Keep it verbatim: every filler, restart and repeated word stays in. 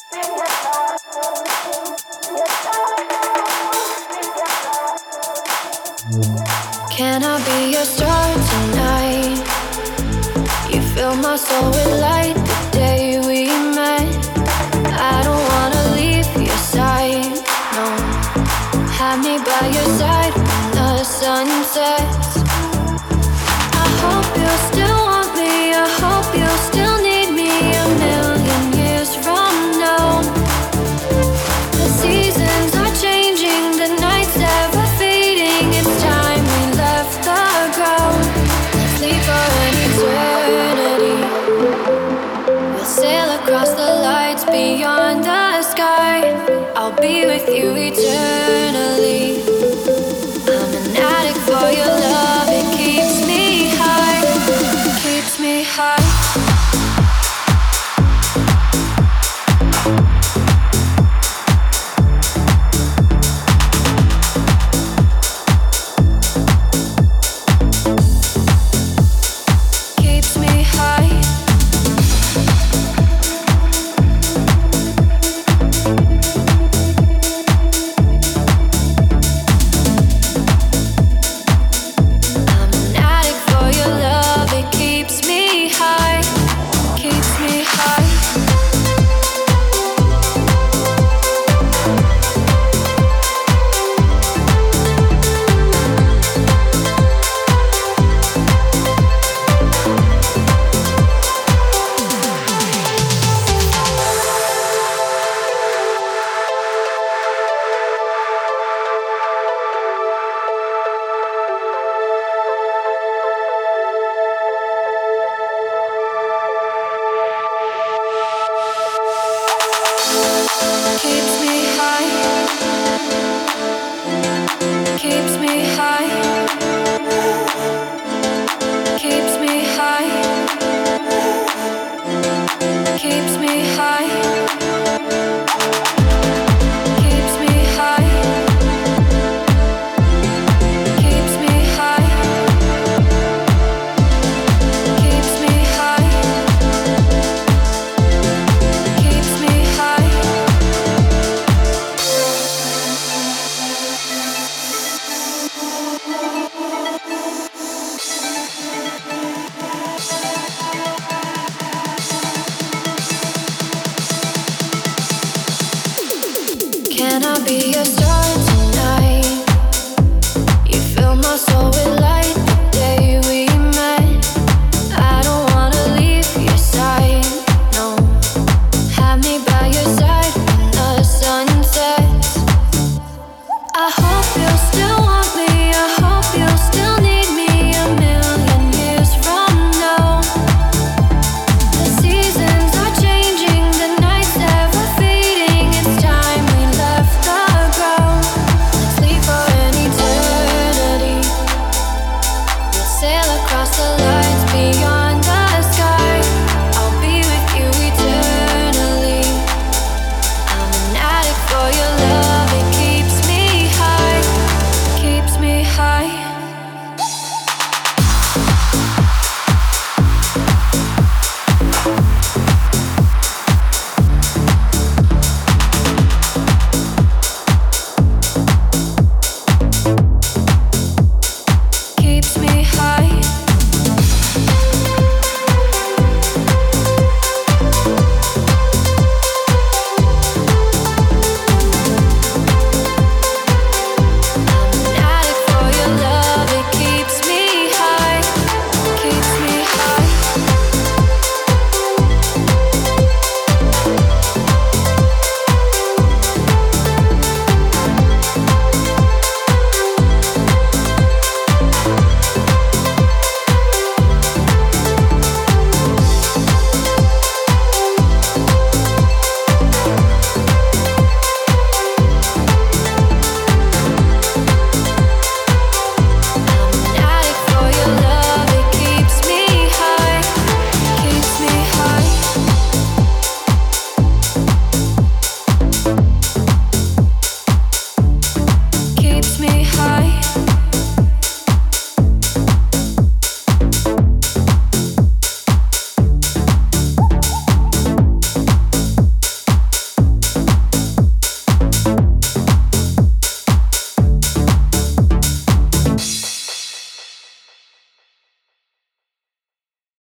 Can I be your star tonight? You fill my soul with light the day we met. I don't wanna leave your side, no. Have me by your side when the sun sets. I hope you still want me, I hope you still need me a million years from now. The seasons are changing, the nights ever fading. It's time we left the ground. Let's leave for an eternity. We'll sail across the lights beyond the sky. I'll be with you eternally. I'm an addict for your love, it keeps me high, keeps me high. Keeps me high, keeps me high, keeps me high, keeps me high, keeps me high, keeps me high, keeps me high, keeps me high. Can I be your star?